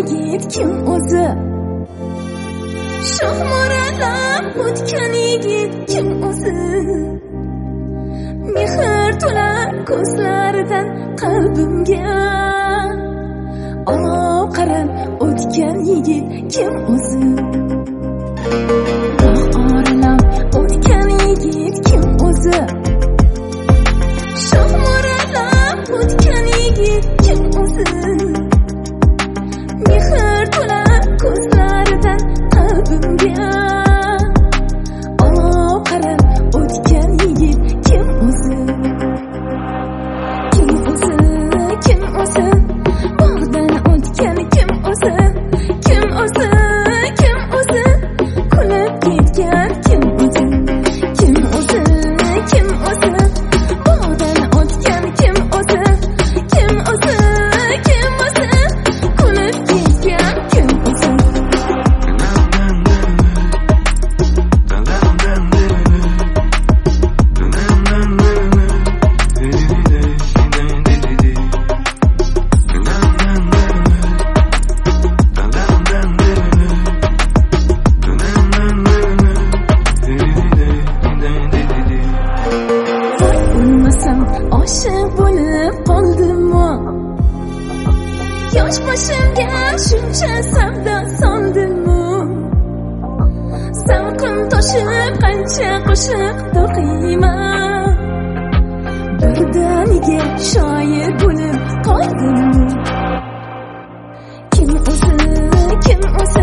yigit kim o'zi? Shoh mo'ralab o'tgan yigit kim o'zi? Mehr to'la ko'zlaridan qalbimga olov qarab o'tgan yigit kim o'zi? Oralab o'tgan yigit kim o'zi? Shoh mo'ralab o'tgan yigit kim o'zi? Mehr to'la ko'zlaridan qalbimga olov qarab o'tgan yigit kim o'zi? Kim o'zi? Kim o'zi? Bog'dan o'tgan kim o'zi? Kim o'zi? Kim o'zi? Kulib ketgan kim o'zi? Kim o'zi? Kim o'zi? Bog'dan o'tgan kim o'zi? Kim o'zi? Kim o'zi? Kulib ketgan kim o'zi? Oshiq bo'lib qoldimmi? Yosh boshimga shuncha savdo soldimmi? Savqim toshib qancha qo'shiq to'qiyman, birdaniga shoir bo'lib qoldimmi? Kim o'zi? Kim o'zi?